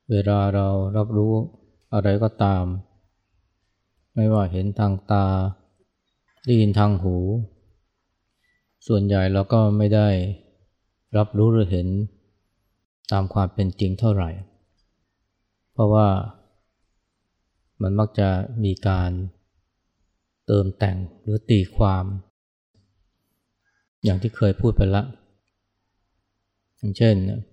เวลาเรารับรู้อะไรก็ตามไม่ว่าเห็นทางตาได้ยินทางหูส่วนใหญ่เราก็ไม่ได้รับรู้หรือเห็นตามความเป็นจริงเท่าไหร่เพราะว่ามันมักจะมีการเติมแต่งหรือตีความอย่างที่เคยพูดไปแล้วอย่างเช่น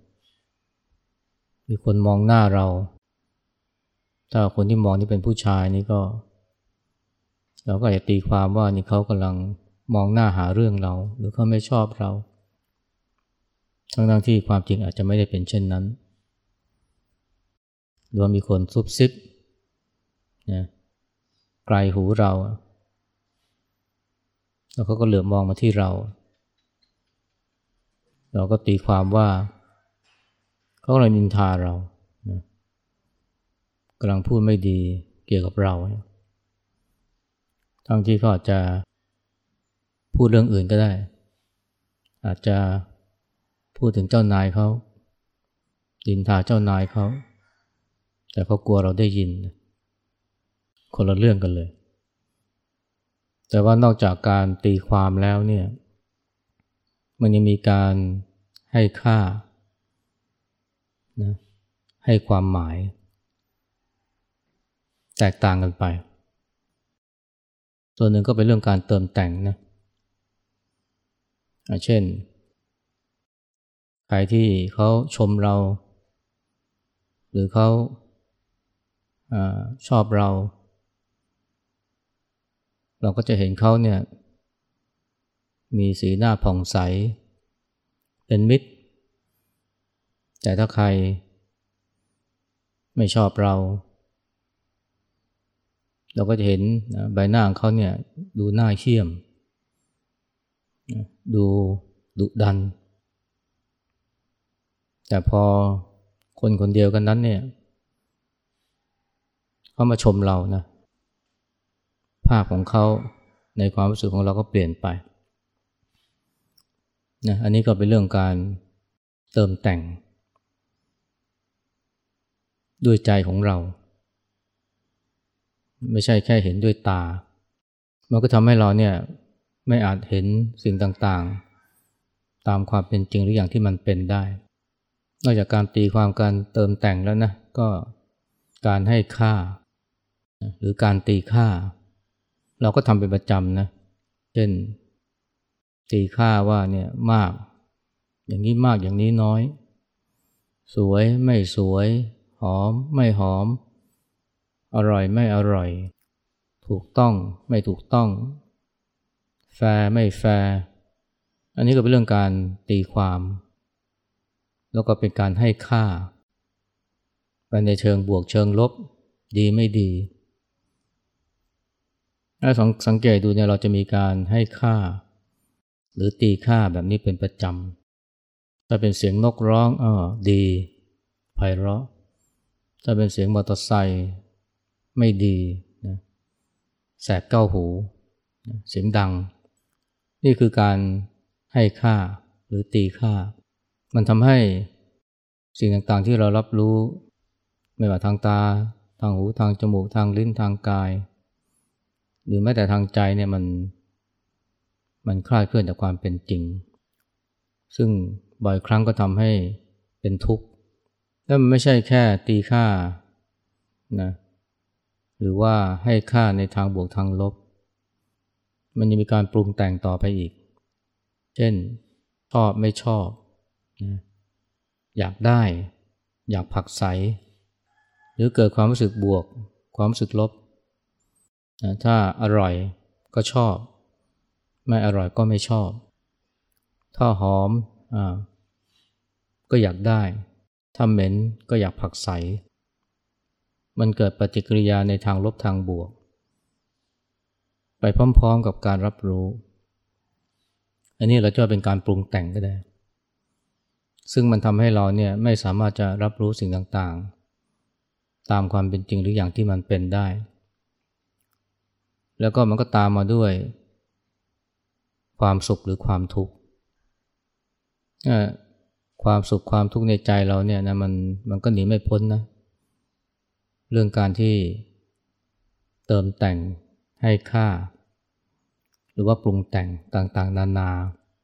มีคนมองหน้าเราถ้าคนที่มองนี่เป็นผู้ชายนี่ก็เราก็อาจจะตีความว่านี่เขากำลังมองหน้าหาเรื่องเราหรือเขาไม่ชอบเราทั้งที่ความจริงอาจจะไม่ได้เป็นเช่นนั้นหรือว่ามีคนซุบซิบนะไกลหูเราแล้วเขาก็เหลือบมองมาที่เราเราก็ตีความว่าเขากำลังนินทาเรานะกำลังพูดไม่ดีเกี่ยวกับเราทั้งที่เขาอาจจะพูดเรื่องอื่นก็ได้อาจจะพูดถึงเจ้านายเขานินทาเจ้านายเขาแต่เขากลัวเราได้ยินคนละเรื่องกันเลยแต่ว่านอกจากการตีความแล้วเนี่ยมันยังมีการให้ค่านะให้ความหมายแตกต่างกันไปตัวหนึ่งก็เป็นเรื่องการเติมแต่งนะเช่นใครที่เขาชมเราหรือเขาชอบเราเราก็จะเห็นเขาเนี่ยมีสีหน้าผ่องใสเป็นมิตรแต่ถ้าใครไม่ชอบเราก็จะเห็นใบหน้าของเขาเนี่ยดูน่าเหี้ยมดูดุดันแต่พอคนคนเดียวกันนั้นเนี่ยเขามาชมเรานะภาพของเขาในความรู้สึกของเราก็เปลี่ยนไปนะอันนี้ก็เป็นเรื่องการเติมแต่งด้วยใจของเราไม่ใช่แค่เห็นด้วยตามันก็ทำให้เราเนี่ยไม่อาจเห็นสิ่งต่างๆตามความเป็นจริงหรืออย่างที่มันเป็นได้นอกจากการตีความการเติมแต่งแล้วนะก็การให้ค่าหรือการตีค่าเราก็ทำเป็นประจำนะเช่นตีค่าว่าเนี่ยมากอย่างนี้มากอย่างนี้น้อยสวยไม่สวยหอมไม่หอมอร่อยไม่อร่อยถูกต้องไม่ถูกต้องแฟร์ไม่แฟร์อันนี้ก็เป็นเรื่องการตีความแล้วก็เป็นการให้ค่าไปในเชิงบวกเชิงลบดีไม่ดีถ้าสังเกตดูเนี่ยเราจะมีการให้ค่าหรือตีค่าแบบนี้เป็นประจำถ้าเป็นเสียงนกร้องดีไพเราะถ้าเป็นเสียงมอเตอร์ไซค์ไม่ดีนะแสบเก้าหูเสียงดังนี่คือการให้ค่าหรือตีค่ามันทำให้สิ่งต่างๆที่เรารับรู้ไม่ว่าทางตาทางหูทางจมูกทางลิ้นทางกายหรือแม้แต่ทางใจเนี่ยมันคลาดเคลื่อนจากความเป็นจริงซึ่งบ่อยครั้งก็ทำให้เป็นทุกข์และมันไม่ใช่แค่ตีค่านะหรือว่าให้ค่าในทางบวกทางลบมันยังมีการปรุงแต่งต่อไปอีกเช่นชอบไม่ชอบนะอยากได้อยากผลักไสหรือเกิดความรู้สึกบวกความรู้สึกลบนะถ้าอร่อยก็ชอบไม่อร่อยก็ไม่ชอบถ้าหอมก็อยากได้ถ้าเหม็นก็อยากผลักไสมันเกิดปฏิกิริยาในทางลบทางบวกไปพร้อมๆกับการรับรู้อันนี้เราจะเป็นการปรุงแต่งก็ได้ซึ่งมันทำให้เราเนี่ยไม่สามารถจะรับรู้สิ่งต่างๆตามความเป็นจริงหรืออย่างที่มันเป็นได้แล้วก็มันก็ตามมาด้วยความสุขหรือความทุกข์ความสุขความทุกข์ในใจเราเนี่ยนะมันก็หนีไม่พ้นนะเรื่องการที่เติมแต่งให้ค่าหรือว่าปรุงแต่งต่างๆนานา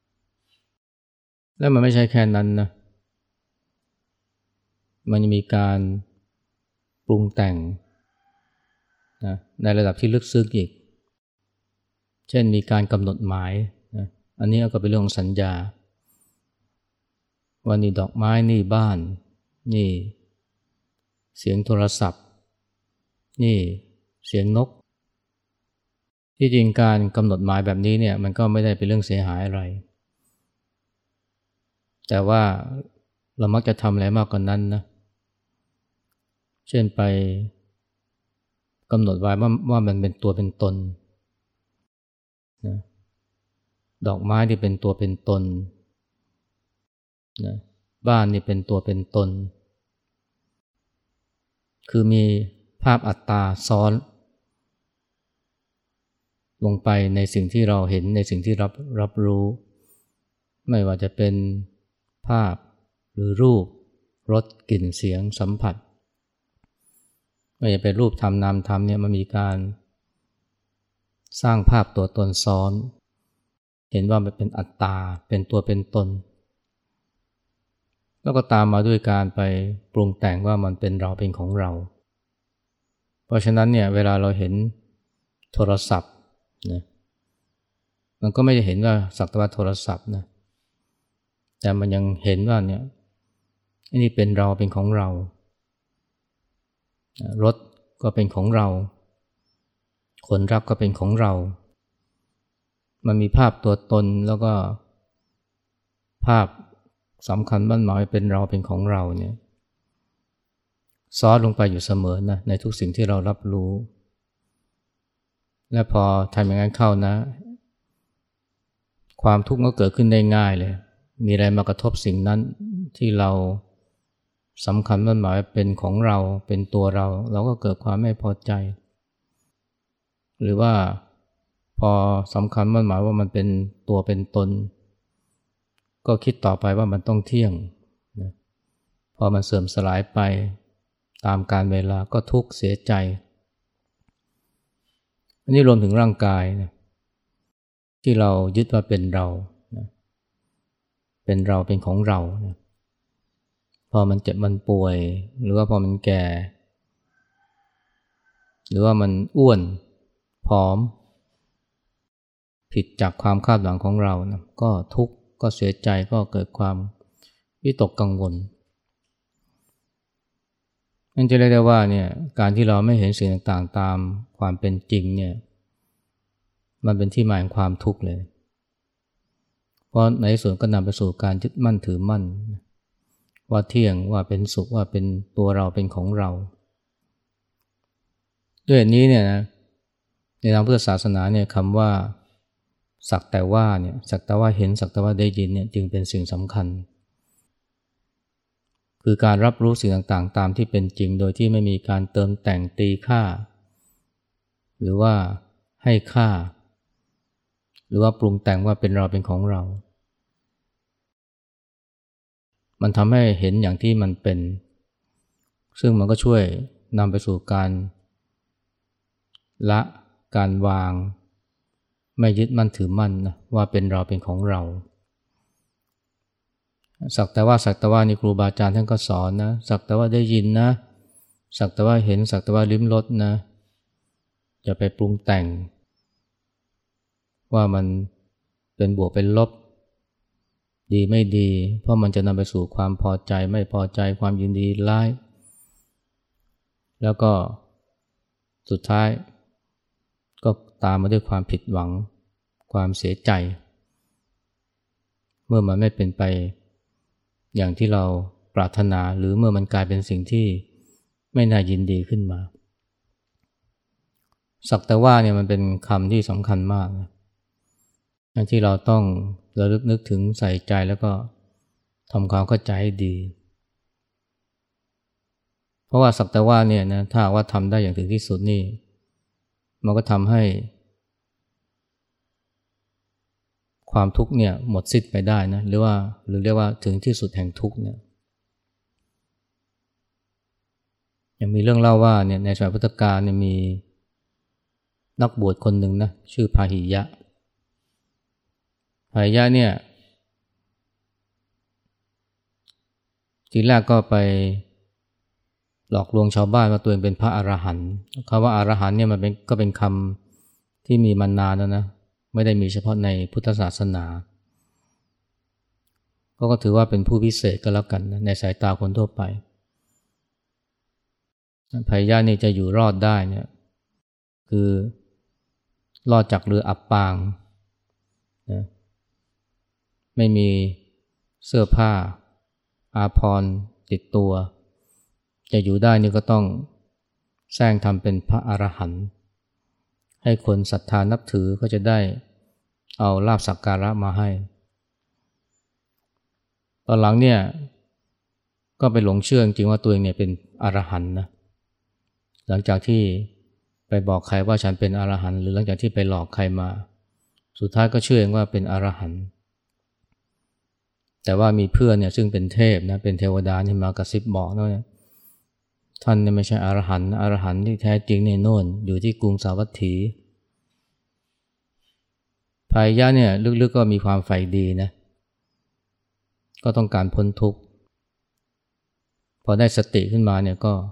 และมันไม่ใช่แค่นั้นนะมันยังมีการปรุงแต่งนะในระดับที่ลึกซึ้งอีกเช่นมีการกำหนดหมายนะอันนี้ก็เป็นเรื่องของสัญญาว่านี่ดอกไม้นี่บ้านนี่เสียงโทรศัพท์นี่เสียงนกที่จริงการกำหนดหมายแบบนี้เนี่ยมันก็ไม่ได้เป็นเรื่องเสียหายอะไรแต่ว่าเรามักจะทำอะไรมากกว่านั้นนะเช่นไปกำหนดไว้ว่ามันเป็นตัวเป็นตนนะดอกไม้ที่เป็นตัวเป็นตนนะบ้านนี่เป็นตัวเป็นตนคือมีภาพอัตตาซ้อนลงไปในสิ่งที่เราเห็นในสิ่งที่รับรู้ไม่ว่าจะเป็นภาพหรือรูปรสกลิ่นเสียงสัมผัสไม่ว่าจะเป็นรูปธรรมนามธรรมเนี่ยมันมีการสร้างภาพตัวตนซ้อนเห็นว่ามันเป็นอัตตาเป็นตัวเป็นตนแล้วก็ตามมาด้วยการไปปรุงแต่งว่ามันเป็นเราเป็นของเราเพราะฉะนั้นเนี่ยเวลาเราเห็นโทรศัพท์นะมันก็ไม่ได้เห็นว่าสักแต่ว่าโทรศัพท์นะแต่มันยังเห็นว่าเนี่ยอันนี้เป็นเราเป็นของเรารถก็เป็นของเราคนรักก็เป็นของเรามันมีภาพตัวตนแล้วก็ภาพสำคัญมั่นหมายเป็นเราเป็นของเราเนี่ยซ้อนลงไปอยู่เสมอนะในทุกสิ่งที่เรารับรู้และพอทำอย่างนั้นเข้านะความทุกข์ก็เกิดขึ้นได้ง่ายเลยมีอะไรมากระทบสิ่งนั้นที่เราสำคัญมั่นหมายเป็นของเราเป็นตัวเราเราก็เกิดความไม่พอใจหรือว่าพอสำคัญมั่นหมายว่ามันเป็นตัวเป็นตนก็คิดต่อไปว่ามันต้องเที่ยงนะพอมันเสื่อมสลายไปตามกาลเวลาก็ทุกข์เสียใจอันนี้รวมถึงร่างกายนะที่เรายึดว่าเป็นเรานะเป็นเราเป็นของเรานะพอมันเจ็บมันป่วยหรือว่าพอมันแก่หรือว่ามันอ้วนผอมผิดจากความคาดหวังของเรานะก็ทุกข์ก็เสียใจก็เกิดความวิตกกังวลนั่นจะเรียกได้ว่าเนี่ยการที่เราไม่เห็นสิ่งต่างๆตามความเป็นจริงเนี่ยมันเป็นที่มาของความทุกข์เลยเพราะในส่วนก็นำไปสู่การยึดมั่นถือมั่นว่าเที่ยงว่าเป็นสุขว่าเป็นตัวเราเป็นของเราด้วยเหตุนี้เนี่ยนะในทางพุทธศาสนาเนี่ยคำว่าสักแต่ว่าเนี่ยสักแต่ว่าเห็นสักแต่ว่าได้ยินเนี่ยจึงเป็นสิ่งสำคัญคือการรับรู้สิ่งต่างๆตามที่เป็นจริงโดยที่ไม่มีการเติมแต่งตีค่าหรือว่าให้ค่าหรือว่าปรุงแต่งว่าเป็นเราเป็นของเรามันทำให้เห็นอย่างที่มันเป็นซึ่งมันก็ช่วยนำไปสู่การละการวางไม่ยึดมั่นถือมั่นนะว่าเป็นเราเป็นของเราสักแต่ว่าสักแต่ว่านี่ครูบาอาจารย์ท่านก็สอนนะสักแต่ว่าได้ยินนะสักแต่ว่าเห็นสักแต่ว่าลิ้มรสนะอย่าไปปรุงแต่งว่ามันเป็นบวกเป็นลบดีไม่ดีเพราะมันจะนำไปสู่ความพอใจไม่พอใจความยินดีร้ายแล้วก็สุดท้ายก็ตามมาด้วยความผิดหวังความเสียใจเมื่อมันไม่เป็นไปอย่างที่เราปรารถนาหรือเมื่อมันกลายเป็นสิ่งที่ไม่น่ายินดีขึ้นมาสักแต่ว่าเนี่ยมันเป็นคำที่สำคัญมากนะที่เราต้องระลึกนึกถึงใส่ใจแล้วก็ทำความเข้าใจให้ดีเพราะว่าสักแต่ว่าเนี่ยนะถ้าว่าทำได้อย่างถึงที่สุดนี่มันก็ทำให้ความทุกข์เนี่ยหมดสิ้นไปได้นะหรือเรียกว่าถึงที่สุดแห่งทุกข์เนี่ยยังมีเรื่องเล่าว่าเนี่ยในสมัยพุทธกาลเนี่ยมีนักบวชคนหนึ่งนะชื่อพาหิยะเนี่ยทีแรกก็ไปหลอกลวงชาวบ้านว่าตัวเองเป็นพระอรหันต์คำว่าอรหันต์เนี่ยมันก็เป็นคำที่มีมานานแล้วนะไม่ได้มีเฉพาะในพุทธศาสนาก็ถือว่าเป็นผู้พิเศษก็แล้วกันนะในสายตาคนทั่วไปพาหิยะนี่จะอยู่รอดได้เนี่ยคือรอดจากเรืออับปางนะไม่มีเสื้อผ้าอาภรณ์ติดตัวจะอยู่ได้นี่ก็ต้องแสร้งทำเป็นพระอรหันต์ให้คนศรัทธานับถือก็จะได้เอาลาภสักการะมาให้ตอนหลังเนี่ยก็ไปหลงเชื่อจริงว่าตัวเองเนี่ยเป็นอรหันต์นะหลังจากที่ไปบอกใครว่าฉันเป็นอรหันต์หรือหลังจากที่ไปหลอกใครมาสุดท้ายก็เชื่อเองว่าเป็นอรหันต์แต่ว่ามีเพื่อนเนี่ยซึ่งเป็นเทพนะเป็นเทวดานี่มากระซิบบอกนะท่านเนี่ยไม่ใช่อรหันต์อรหันต์ที่แท้จริงในโน่นอยู่ที่กรุงสาวัตถีพาหิยะเนี่ยลึกๆก็มีความใฝ่ดีนะก็ต้องการพ้นทุกข์พอได้สติขึ้นมาเนี่ยก็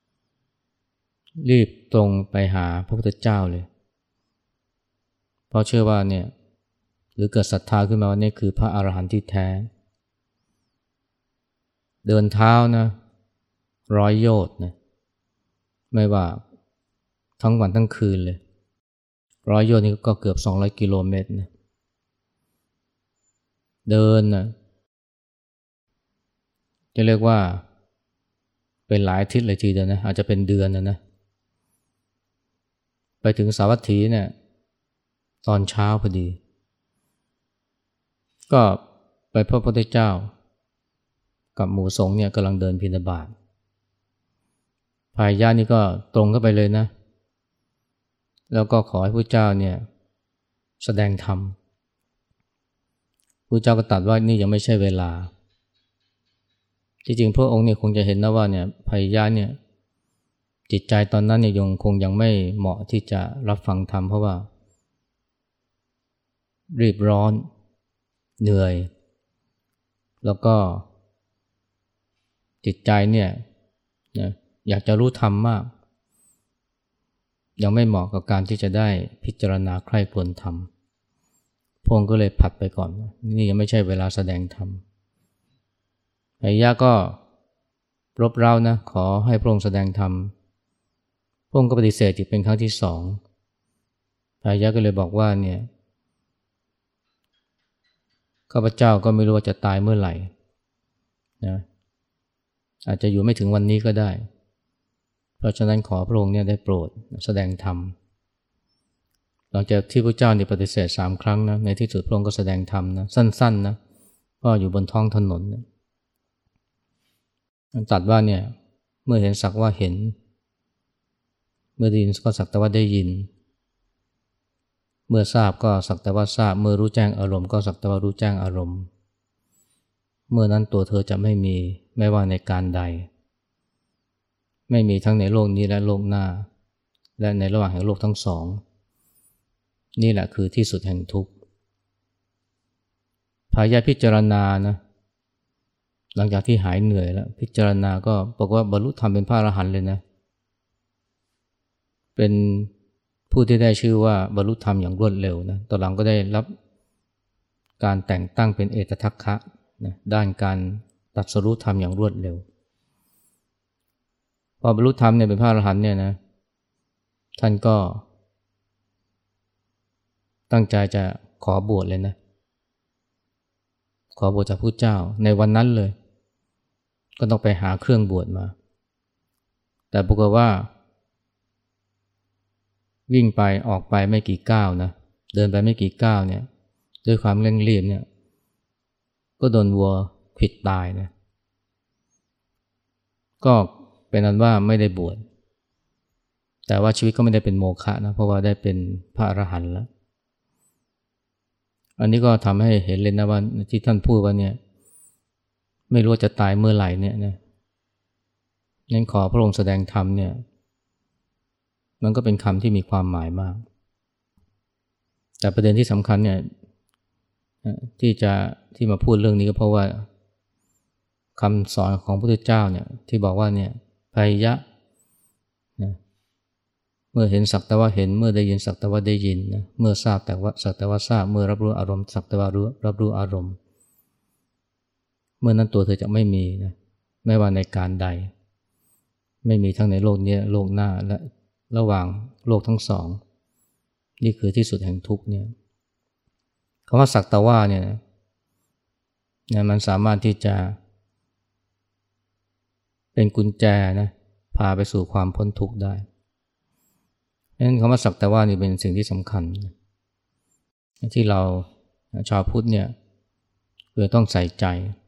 รีบตรงไปหาพระพุทธเจ้าเลยเพราะเชื่อว่าเนี่ยหรือเกิดศรัทธาขึ้นมาว่านี่คือพระอรหันต์ที่แท้เดินเท้านะ100 โยชน์นะไม่ว่าทั้งวันทั้งคืนเลย100 โยชน์นี่ก็เกือบ200 กิโลเมตรนะเดินนะจะเรียกว่าเป็นหลายอาทิตย์เลยทีเดียวนะอาจจะเป็นเดือนนะไปถึงสาวัตถีเนี่ยตอนเช้าพอดีก็ไปพบพระพุทธเจ้ากับหมู่สงฆ์เนี่ยกำลังเดินบิณฑบาตพาหิยะนี่ก็ตรงเข้าไปเลยนะแล้วก็ขอให้พระเจ้าเนี่ยแสดงธรรมพระเจ้าก็ตรัสว่านี่ยังไม่ใช่เวลาที่จริงพระองค์เนี่ยคงจะเห็นนะว่าเนี่ยพาหิยะเนี่ยจิตใจตอนนั้นเนี่ยยังไม่เหมาะที่จะรับฟังธรรมเพราะว่ารีบร้อนเหนื่อยแล้วก็จิตใจเนี่ยนะอยากจะรู้ธรรมมากยังไม่เหมาะกับการที่จะได้พิจารณาใคร่ครวญธรรมพระองค์ก็เลยผัดไปก่อนนี่ยังไม่ใช่เวลาแสดงธรรมพาหิยะก็รบเร้านะขอให้พระองค์แสดงธรรมพระองค์ก็ปฏิเสธอีกเป็นครั้งที่2พาหิยะก็เลยบอกว่าเนี่ยข้าพเจ้าก็ไม่รู้ว่าจะตายเมื่อไหร่นะอาจจะอยู่ไม่ถึงวันนี้ก็ได้เพราะฉะนั้นขอพระองค์เนี่ยได้โปรดแสดงธรรมหลังจากที่พระเจ้าเนี่ยปฏิเสธ3 ครั้งนะในที่สุดพระองค์ก็แสดงธรรมนะสั้นๆนะก็อยู่บนท้องถนนนะตรัสว่าเนี่ยเมื่อเห็นสักว่าเห็นเมื่อได้ยินก็สักแต่ว่าได้ยินเมื่อทราบก็สักแต่ว่าทราบเมื่อรู้แจ้งอารมณ์ก็สักแต่ว่ารู้แจ้งอารมณ์เมื่อนั้นตัวเธอจะไม่มีไม่ว่าในการใดไม่มีทั้งในโลกนี้และโลกหน้าและในระหว่างแห่งโลกทั้งสองนี่แหละคือที่สุดแห่งทุกข์พาหิยะพิจารณานะหลังจากที่หายเหนื่อยแล้วพิจารณาก็บอกว่าบรรลุธรรมเป็นพระอรหันต์เลยนะเป็นผู้ที่ได้ชื่อว่าบรรลุธรรมอย่างรวดเร็วนะต่อหลังก็ได้รับการแต่งตั้งเป็นเอตทัคคะนะด้านการตรัสรู้ธรรมอย่างรวดเร็วพอบรรลุธรรมเนี่ยเป็นพระอรหันต์เนี่ยนะท่านก็ตั้งใจจะขอบวชเลยนะขอบวชจากพระเจ้าในวันนั้นเลยก็ต้องไปหาเครื่องบวชมาแต่ปรากฏว่าวิ่งไปออกไปไม่กี่ก้าวนะเดินไปไม่กี่ก้าวเนี่ยด้วยความเร่งรีบเนี่ยก็โดนวัวขวิดตายนะก็เป็นนั้นว่าไม่ได้บวชแต่ว่าชีวิตก็ไม่ได้เป็นโมฆะนะเพราะว่าได้เป็นพระอรหันต์แล้วอันนี้ก็ทำให้เห็นเลยนะว่าที่ท่านพูดว่าเนี่ยไม่รู้จะตายเมื่อไหร่เนี่ยนะนั้นขอพระองค์แสดงธรรมเนี่ยมันก็เป็นคำที่มีความหมายมากแต่ประเด็นที่สำคัญเนี่ยที่มาพูดเรื่องนี้ก็เพราะว่าคำสอนของพระพุทธเจ้าเนี่ยที่บอกว่าเนี่ยไพยะนะเมื่อเห็นสักแต่ว่าเห็นเมื่อได้ยินสักแต่ว่าได้ยินนะเมื่อทราบแต่ว่าสักแต่ว่าทราบเมื่อรับรู้อารมณ์สักแต่ว่ารับรู้อารมณ์เมื่อนั้นตัวเธอจะไม่มีนะไม่ว่าในการใดไม่มีทั้งในโลกนี้โลกหน้าและระหว่างโลกทั้งสองนี่คือที่สุดแห่งทุกข์เนี่ยคำว่าสักแต่ว่าเนี่ยนะมันสามารถที่จะเป็นกุญแจนะพาไปสู่ความพ้นทุกข์ได้เพราะฉะนั้นคำว่าสักแต่ว่านี่เป็นสิ่งที่สำคัญที่เราชาวพุทธเนี่ยคือต้องใส่ใจ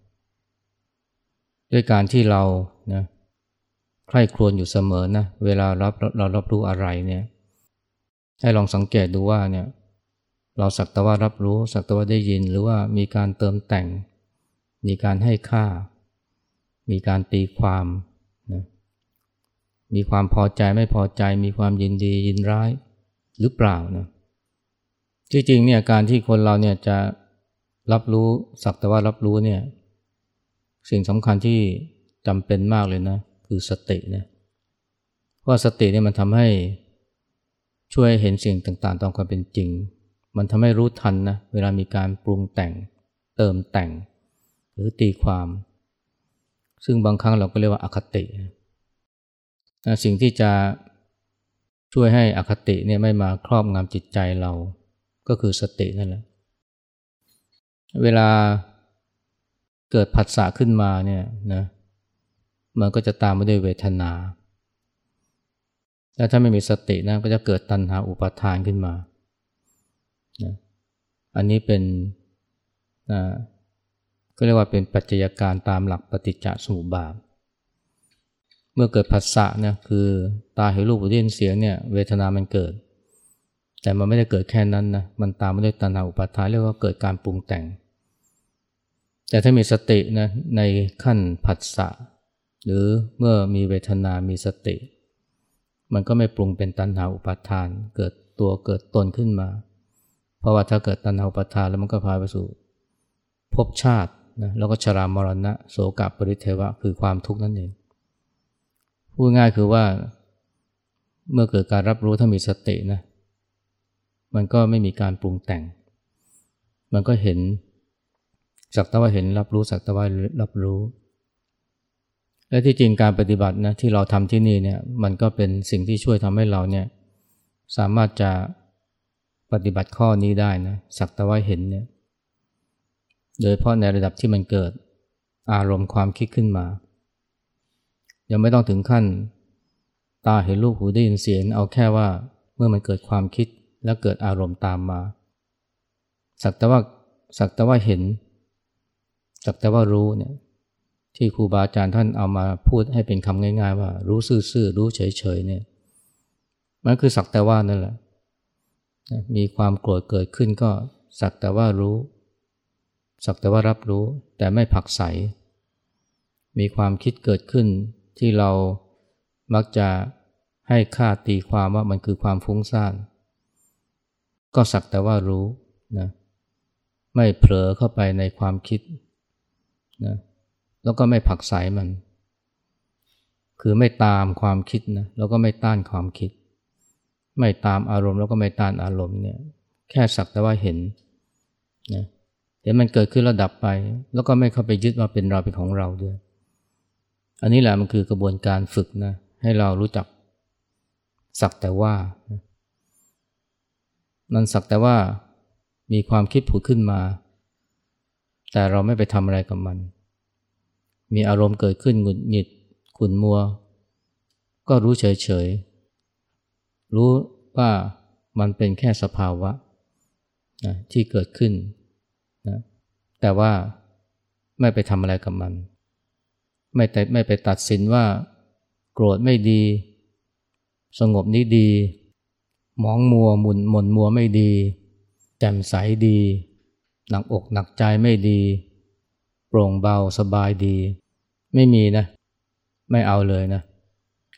ด้วยการที่เรานะใคร่ครวญอยู่เสมอนะเวลาเรารับรู้อะไรเนี่ยให้ลองสังเกตดูว่าเนี่ยเราสักแต่ว่ารับรู้สักแต่ว่าได้ยินหรือว่ามีการเติมแต่งมีการให้ค่ามีการตีความนะมีความพอใจไม่พอใจมีความยินดียินร้ายหรือเปล่านะจริงๆเนี่ยการที่คนเราเนี่ยจะรับรู้สักแต่ว่ารับรู้เนี่ยสิ่งสำคัญที่จำเป็นมากเลยนะคือสตินะเพราะสติเนี่ยมันทำให้ช่วยเห็นสิ่งต่างๆตามความเป็นจริงมันทำให้รู้ทันนะเวลามีการปรุงแต่งเติมแต่งหรือตีความซึ่งบางครั้งเราก็เรียกว่าอคติสิ่งที่จะช่วยให้อคติเนี่ยไม่มาครอบงำจิตใจเราก็คือสตินั่นแหละเวลาเกิดผัสสะขึ้นมาเนี่ยนะมันก็จะตามมาด้วยเวทนาแล้วถ้าไม่มีสตินะก็จะเกิดตัณหาอุปาทานขึ้นมานะอันนี้เป็นก็เรียกว่าเป็นปัจจัยการตามหลักปฏิจจสมุปบาทเมื่อเกิดผัสสะเนี่ยคือตาเห็นรูปหูได้ยินเสียงเนี่ยเวทนามันเกิดแต่มันไม่ได้เกิดแค่นั้นนะมันตามมาด้วยตัณหาอุปาทานเรียกว่าเกิดการปรุงแต่งแต่ถ้ามีสตินะในขั้นผัสสะหรือเมื่อมีเวทนามีสติมันก็ไม่ปรุงเป็นตัณหาอุปาทานเกิดตัวเกิดตนขึ้นมาเพราะว่าถ้าเกิดตัณหาอุปาทานแล้วมันก็พาไปสู่ภพชาตินะแล้วก็ชรามรณะโสกปริเทวะคือความทุกข์นั่นเองพูดง่ายคือว่าเมื่อเกิดการรับรู้ถ้ามีสตินะมันก็ไม่มีการปรุงแต่งมันก็เห็นสักแต่ว่าเห็นรับรู้สักแต่ว่ารับรู้และที่จริงการปฏิบัตินะที่เราทำที่นี่เนี่ยมันก็เป็นสิ่งที่ช่วยทำให้เราเนี่ยสามารถจะปฏิบัติข้อนี้ได้นะสักแต่ว่าเห็นเนี่ยโดยเฉพาะในระดับที่มันเกิดอารมณ์ความคิดขึ้นมายังไม่ต้องถึงขั้นตาเห็นรูปหูได้ยินเสียงเอาแค่ว่าเมื่อมันเกิดความคิดแล้วเกิดอารมณ์ตามมาสักแต่ว่าเห็นสักแต่ว่ารู้เนี่ยที่ครูบาอาจารย์ท่านเอามาพูดให้เป็นคำง่ายๆว่ารู้ซื่อๆรู้เฉยๆเนี่ยมันคือสักแต่ว่านั่นแหละมีความโกรธเกิดขึ้นก็สักแต่ว่ารู้สักแต่ว่ารับรู้แต่ไม่ผลักไสมีความคิดเกิดขึ้นที่เรามักจะให้ค่าตีความว่ามันคือความฟุ้งซ่านก็สักแต่ว่ารู้นะไม่เผลอเข้าไปในความคิดนะแล้วก็ไม่ผลักไสมันคือไม่ตามความคิดนะแล้วก็ไม่ต้านความคิดไม่ตามอารมณ์แล้วก็ไม่ต้านอารมณ์เนี่ยแค่สักแต่ว่าเห็นนะเห็นมันเกิดขึ้นแล้วดับไปแล้วก็ไม่เข้าไปยึดว่าเป็นเราเป็นของเราด้วยอันนี้แหละมันคือกระบวนการฝึกนะให้เรารู้จักสักแต่ว่ามันสักแต่ว่ามีความคิดผุดขึ้นมาแต่เราไม่ไปทำอะไรกับมันมีอารมณ์เกิดขึ้นหงุดหงิดขุ่นมัวก็รู้เฉยๆรู้ว่ามันเป็นแค่สภาวะนะที่เกิดขึ้นนะแต่ว่าไม่ไปทำอะไรกับมันไม่ไปตัดสินว่าโกรธไม่ดีสงบนี้ดีหมองมัวหม่นมัวไม่ดีแจ่มใสดีหนักอกหนักใจไม่ดีโปร่งเบาสบายดีไม่มีนะไม่เอาเลยนะ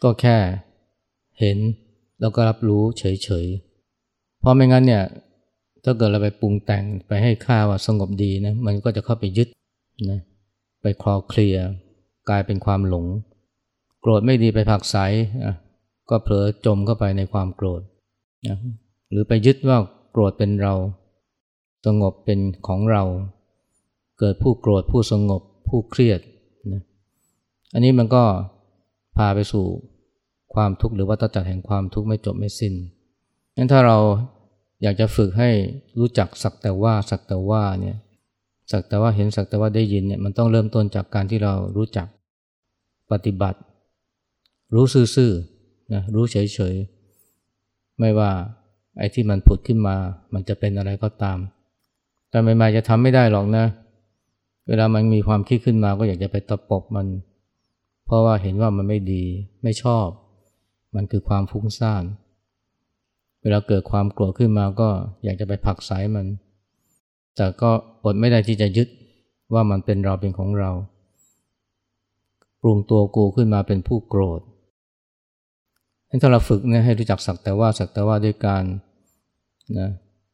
ก็แค่เห็นแล้วก็รับรู้เฉยๆเพราะไม่งั้นเนี่ยถ้าเกิดเราไปปรุงแต่งไปให้ค่าว่าสงบดีนะมันก็จะเข้าไปยึดนะไปคลอเคลียร์กลายเป็นความหลงโกรธไม่ดีไปผลักไสก็เผลอจมเข้าไปในความโกรธนะหรือไปยึดว่าโกรธเป็นเราสงบเป็นของเราเกิดผู้โกรธผู้สงบผู้เครียดนะอันนี้มันก็พาไปสู่ความทุกข์หรือวัฏจักรแห่งความทุกข์ไม่จบไม่สิ้นงั้นถ้าเราอยากจะฝึกให้รู้จักสักแต่ว่าเนี่ยสักแต่ว่าเห็นสักแต่ว่าได้ยินเนี่ยมันต้องเริ่มต้นจากการที่เรารู้จักปฏิบัติรู้ซื่อๆนะรู้เฉยๆไม่ว่าไอ้ที่มันผุดขึ้นมามันจะเป็นอะไรก็ตามแต่ใหม่ๆจะทำไม่ได้หรอกนะเวลามันมีความคิดขึ้นมาก็อยากจะไปตะปบมันเพราะว่าเห็นว่ามันไม่ดีไม่ชอบมันคือความฟุ้งซ่านเวลาเกิดความโกรธขึ้นมาก็อยากจะไปผลักไสมันแต่ก็อดไม่ได้ที่จะยึดว่ามันเป็นเราเป็นของเราปรุงตัวกูขึ้นมาเป็นผู้โกรธถ้าเราฝึกเนี่ยให้รู้จักสักแต่ว่าด้วยการนะ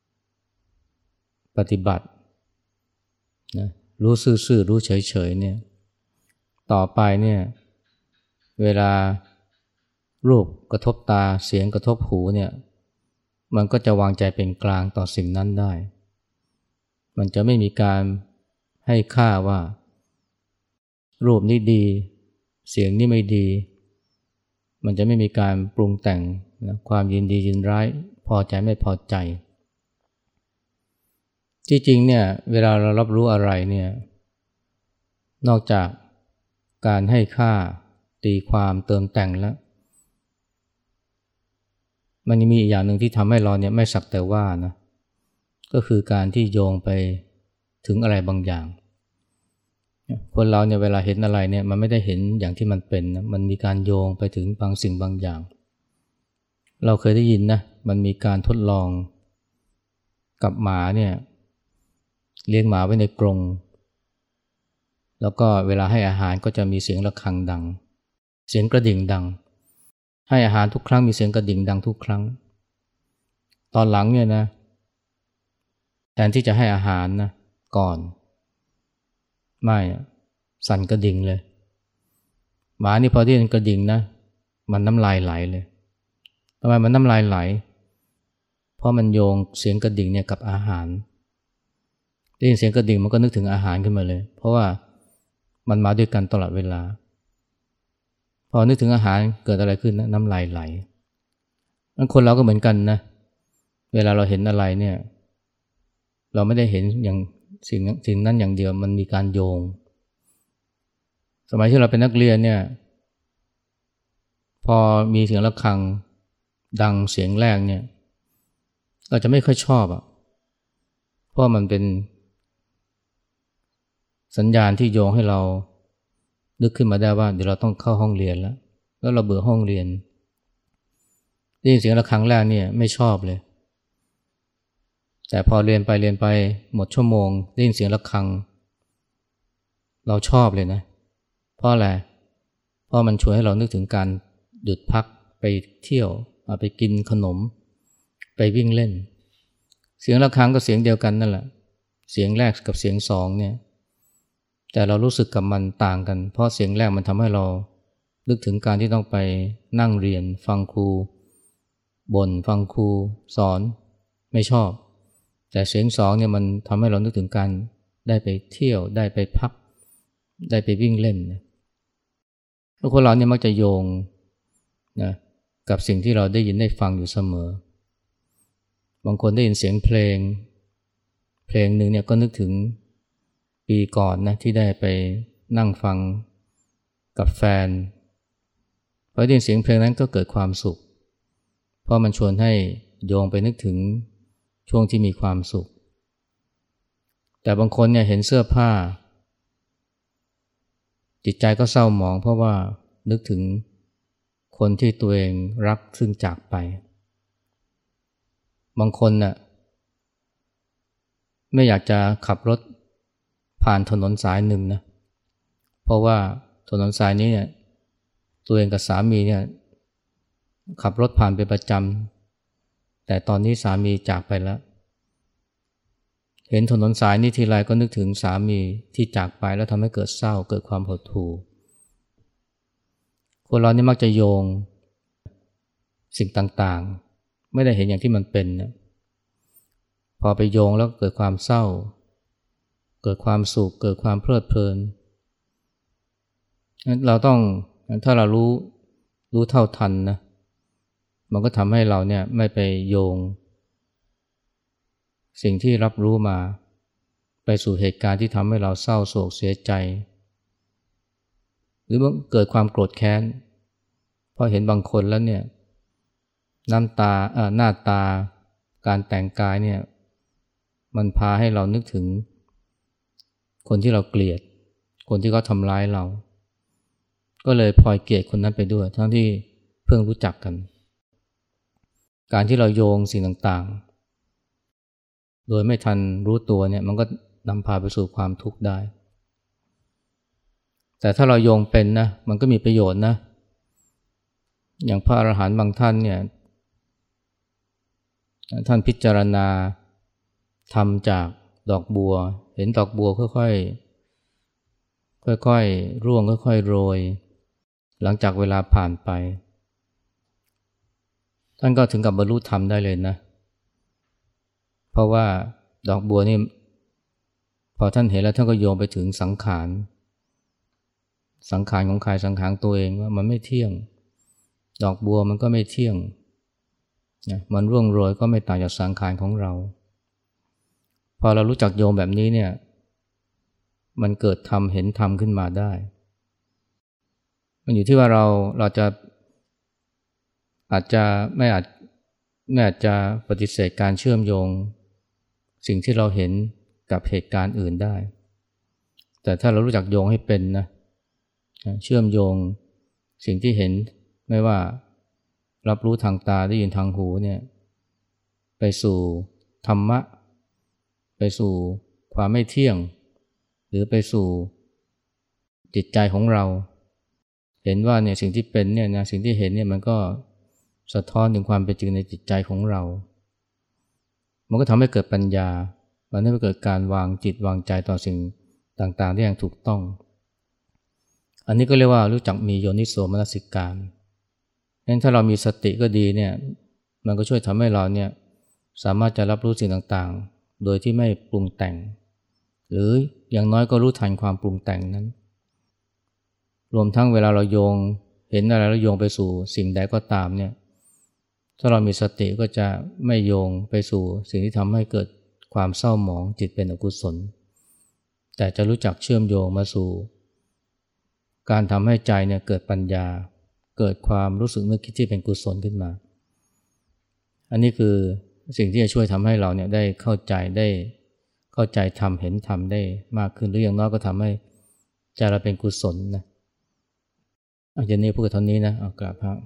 ปฏิบัตินะรู้ซื่อๆรู้เฉยๆเนี่ยต่อไปเนี่ยเวลารูปกระทบตาเสียงกระทบหูเนี่ยมันก็จะวางใจเป็นกลางต่อสิ่งนั้นได้มันจะไม่มีการให้ค่าว่ารูปนี้ดีเสียงนี้ไม่ดีมันจะไม่มีการปรุงแต่งนะความยินดียินร้ายพอใจไม่พอใจที่จริงเนี่ยเวลาเรารับรู้อะไรเนี่ยนอกจากการให้ค่าตีความเติมแต่งแล้วมันยังมีอีกอย่างหนึ่งที่ทำให้เราเนี่ยไม่สักแต่ว่านะก็คือการที่โยงไปถึงอะไรบางอย่างคนเราเนี่ยเวลาเห็นอะไรเนี่ยมันไม่ได้เห็นอย่างที่มันเป็นนะมันมีการโยงไปถึงบางสิ่งบางอย่างเราเคยได้ยินนะมันมีการทดลองกับหมาเนี่ยเลี้ยงหมาไว้ในกรงแล้วก็เวลาให้อาหารก็จะมีเสียงระฆังดังเสียงกระดิ่งดังให้อาหารทุกครั้งมีเสียงกระดิ่งดังทุกครั้งตอนหลังเนี่ยนะแทนที่จะให้อาหารนะก่อนไม่สั่นกระดิ่งเลยหมานี่พอที่กระดิ่งนะมันน้ำลายไหลเลยทำไมมันน้ำลายไหลเพราะมันโยงเสียงกระดิ่งเนี่ยกับอาหารได้ยินเสียงกระดิ่งมันก็นึกถึงอาหารขึ้นมาเลยเพราะว่ามันมาด้วยกันตลอดเวลาพอนึกถึงอาหารเกิดอะไรขึ้นนะน้ำลายไหลคนเราก็เหมือนกันนะเวลาเราเห็นอะไรเนี่ยเราไม่ได้เห็นอย่างสิ่งนั้นอย่างเดียวมันมีการโยงสมัยที่เราเป็นนักเรียนเนี่ยพอมีเสียงระฆังดังเสียงแรกเนี่ยเราจะไม่ค่อยชอบเพราะมันเป็นสัญญาณที่โยงให้เรานึกขึ้นมาได้ว่าเดี๋ยวเราต้องเข้าห้องเรียนแล้วเราเบื่อห้องเรียนได้ยินเสียงระฆังแรกเนี่ยไม่ชอบเลยแต่พอเรียนไปหมดชั่วโมงได้ยินเสียงระฆังเราชอบเลยนะเพราะอะไรเพราะมันชวนให้เรานึกถึงการหยุดพักไปเที่ยวไปกินขนมไปวิ่งเล่นเสียงระฆังก็เสียงเดียวกันนั่นแหละเสียงแรกกับเสียงสองเนี่ยแต่เรารู้สึกกับมันต่างกันเพราะเสียงแรกมันทำให้เรานึกถึงการที่ต้องไปนั่งเรียนฟังครูบ่นฟังครูสอนไม่ชอบแต่เสียงสองเนี่ยมันทำให้เรานึกถึงการได้ไปเที่ยวได้ไปพักได้ไปวิ่งเล่นแล้วคนเราเนี่ยมักจะโยงนะกับสิ่งที่เราได้ยินได้ฟังอยู่เสมอบางคนได้ยินเสียงเพลงหนึ่งเนี่ยก็นึกถึงปีก่อนนะที่ได้ไปนั่งฟังกับแฟนพอได้ยินเสียงเพลงนั้นก็เกิดความสุขเพราะมันชวนให้โยงไปนึกถึงช่วงที่มีความสุขแต่บางคนเนี่ยเห็นเสื้อผ้าจิตใจก็เศร้าหมองเพราะว่านึกถึงคนที่ตัวเองรักซึ่งจากไปบางคนน่ะไม่อยากจะขับรถผ่านถนนสายหนึ่งนะเพราะว่าถนนสายนี้เนี่ยตัวเองกับสามีเนี่ยขับรถผ่านเป็นประจำแต่ตอนนี้สามีจากไปแล้วเห็นถนนสายนี้ทีไรก็นึกถึงสามีที่จากไปแล้วทำให้เกิดเศร้าเกิดความหดหู่คนเรานี่มักจะโยงสิ่งต่างๆไม่ได้เห็นอย่างที่มันเป็นนะพอไปโยงแล้วเกิดความเศร้าเกิดความสุขเกิดความเพลิดเพลินเราต้องถ้าเรารู้เท่าทันนะมันก็ทำให้เราเนี่ยไม่ไปโยงสิ่งที่รับรู้มาไปสู่เหตุการณ์ที่ทำให้เราเศร้าโศกเสียใจหรือว่าเกิดความโกรธแค้นพอเห็นบางคนแล้วเนี่ยน้ำตาหน้าตาการแต่งกายเนี่ยมันพาให้เรานึกถึงคนที่เราเกลียดคนที่เขาทำร้ายเราก็เลยพลอยเกลียดคนนั้นไปด้วยทั้งที่เพิ่งรู้จักกันการที่เราโยงสิ่งต่างๆโดยไม่ทันรู้ตัวเนี่ยมันก็นำพาไปสู่ความทุกข์ได้แต่ถ้าเราโยงเป็นนะมันก็มีประโยชน์นะอย่างพระอรหันต์บางท่านเนี่ยท่านพิจารณาทำจากดอกบัวเห็นดอกบัวค่อยๆร่วงค่อยๆโรยหลังจากเวลาผ่านไปท่านก็ถึงกับบรรลุธรรมได้เลยนะเพราะว่าดอกบัวนี่พอท่านเห็นแล้วท่านก็โยงไปถึงสังขารของใครสังขารตัวเองว่ามันไม่เที่ยงดอกบัวมันก็ไม่เที่ยงนะมันร่วงโรยก็ไม่ต่างจากสังขารของเราพอเรารู้จักโยงแบบนี้เนี่ยมันเกิดธรรมเห็นธรรมขึ้นมาได้มันอยู่ที่ว่าเราจะอาจจะปฏิเสธการเชื่อมโยงสิ่งที่เราเห็นกับเหตุการณ์อื่นได้แต่ถ้าเรารู้จักโยงให้เป็นนะเชื่อมโยงสิ่งที่เห็นไม่ว่ารับรู้ทางตาได้ยินทางหูเนี่ยไปสู่ธรรมะไปสู่ความไม่เที่ยงหรือไปสู่จิตใจของเราเห็นว่าเนี่ยสิ่งที่เป็นเนี่ยนะสิ่งที่เห็นเนี่ยมันก็สะท้อนถึงความเป็นจริงในจิตใจของเรามันก็ทำให้เกิดปัญญามันทำให้เกิดการวางจิตวางใจต่อสิ่งต่างๆได้อย่างถูกต้องอันนี้ก็เรียกว่ารู้จักมีโยนิโสมนสิการงั้นถ้าเรามีสติก็ดีเนี่ยมันก็ช่วยทำให้เราเนี่ยสามารถจะรับรู้สิ่งต่างๆโดยที่ไม่ปรุงแต่งหรืออย่างน้อยก็รู้ทันความปรุงแต่งนั้นรวมทั้งเวลาเราโยงเห็นอะไรแล้วโยงไปสู่สิ่งใดก็ตามเนี่ยถ้าเรามีสติก็จะไม่โยงไปสู่สิ่งที่ทำให้เกิดความเศร้าหมองจิตเป็นอกุศลแต่จะรู้จักเชื่อมโยงมาสู่การทำให้ใจเนี่ยเกิดปัญญาเกิดความรู้สึกนึกคิดที่เป็นกุศลขึ้นมาอันนี้คือสิ่งที่จะช่วยทำให้เราเนี่ยได้เข้าใจธรรมเห็นธรรมได้มากขึ้นหรืออย่างน้อยก็ทำให้ใจเราเป็นกุศลนะอย่างนี้พูดเท่านี้นะเอากราบพระ